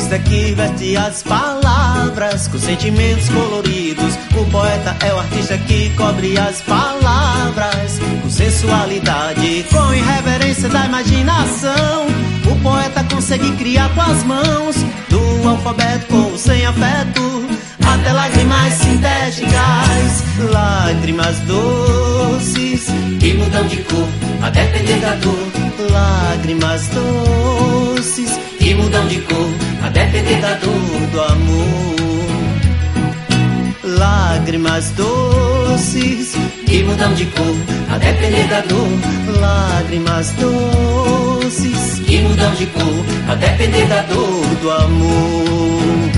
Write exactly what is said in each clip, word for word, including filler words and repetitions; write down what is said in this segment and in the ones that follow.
estilista que veste as palavras com sentimentos coloridos. O poeta é o artista que cobre as palavras com sensualidade, com irreverência da imaginação. O poeta consegue criar com as mãos, do alfabeto com ou sem afeto, até lágrimas sintéticas, lágrimas doces que mudam de cor a depender da dor. Lágrimas doces que mudam de cor a depender da dor do amor. Lágrimas doces que mudam de cor a depender da dor. Lágrimas doces que mudam de cor a depender da dor do amor.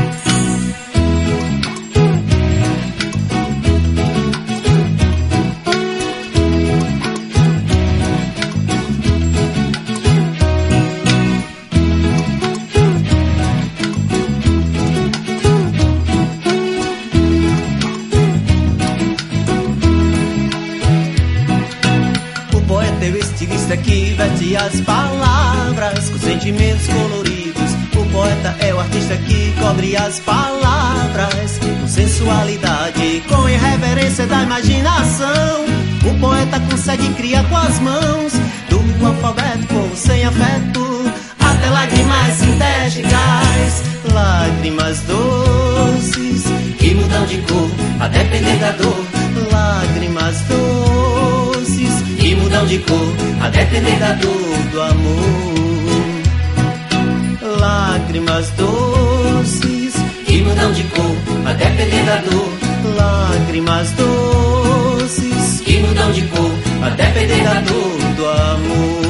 Que veste as palavras com sentimentos coloridos. O poeta é o artista que cobre as palavras com sensualidade, com irreverência da imaginação. O poeta consegue criar com as mãos, do alfabeto com ou sem afeto, até lágrimas sintéticas, lágrimas doces que mudam de cor a depender da dor. Lágrimas doces que mudam de cor a depender da dor do amor. Lágrimas doces que mudam de cor a depender da dor. Lágrimas doces que mudam de cor a depender da dor do amor.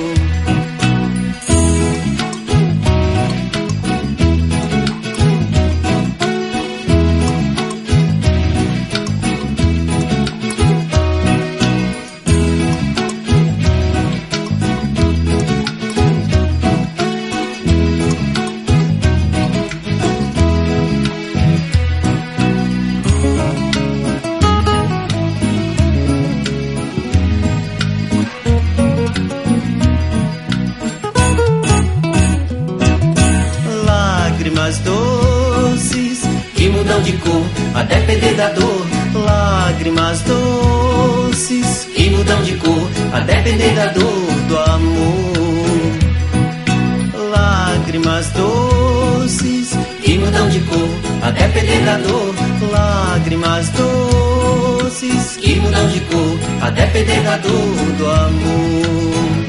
Lágrimas doces que mudam de cor a depender da dor. Lágrimas doces que mudam de cor a depender da dor do amor. Lágrimas doces que mudam de cor a depender da dor. Lágrimas doces que mudam de cor a depender da dor do amor.